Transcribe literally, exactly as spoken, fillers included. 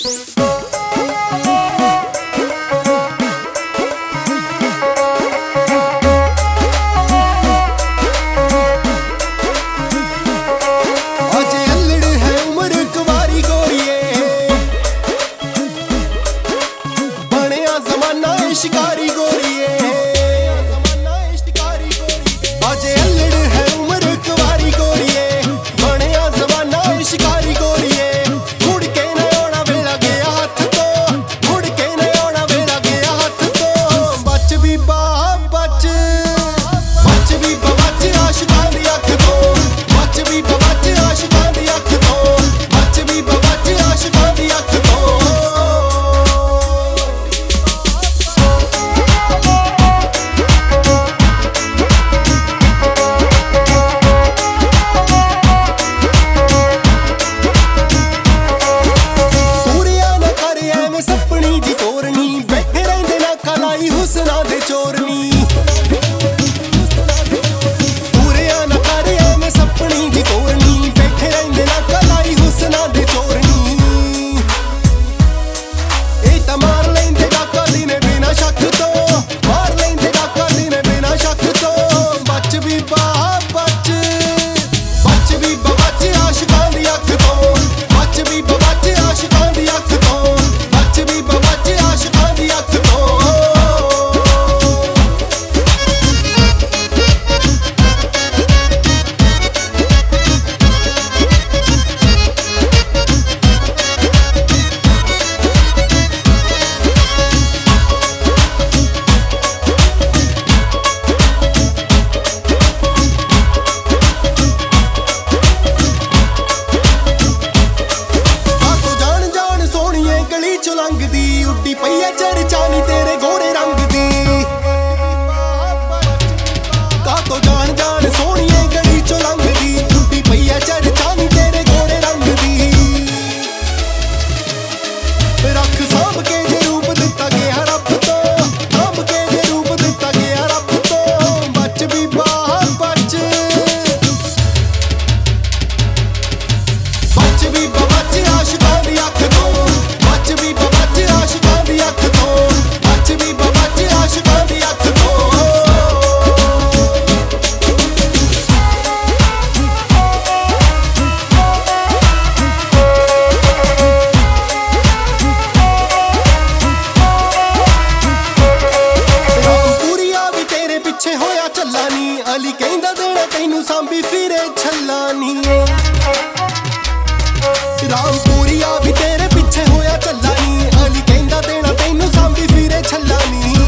शिकारी गोरिए अजे अल्लड़ है उम्र कुवारी गोरिए बनिया जमाना शिकारी गोरिए मुड़ के न आना वेला गया हाथ तो मुड़ के न आना वेला गया हाथ तो बच भी बा बच बच भी बा बच आशिकां दी अख तो बच भी बा बच आशिकां दी अख तो बच भी बा बच आशिकां दी अख तो सपनी जी तोरनी बैठे रहंदे ना कलाई हुसना दे चोरनी पूरिया ना करे मैं सपनी जी तोरनी बैठे रहंदे ना कलाई हुसना दे चोरनी ए ता मार लेंदे डाका दिने बिना शक तो मार लेंदे डाका दिने बिना शक तो बच भी बा बच बच भी बा बच आशिकां दी अख तो बच भी बा बच आशिकां दी अख तो बच भी बा बच आशिकां दी अख तो लंघदी उड्डी पई है चर्चा नी तेरे गोरे रंग दी का तो जान जान सोहणीए गली चो लंघदी उड्डी पई है चर्चा नी तेरे गोरे रंग दी रख सांभ के जे रूप दिता गया रब तो सांभ के जे रूप दिता गया रब तो बच भी बा बच बच भी बा बच आशिकां दी अख तो बच भी बा बच आशिकां दी अख तो बच भी बा बच आशिकां दी अख तो रामपुरिया भी तेरे पिछे होया चला नी अली कहंदा देना तैनू सांभी फिरे छल्ला नी रामपुरिया भी तेरे पिछे होया चला नी अली कहंदा देना तैनू सांभी फिरे छल्ला नी।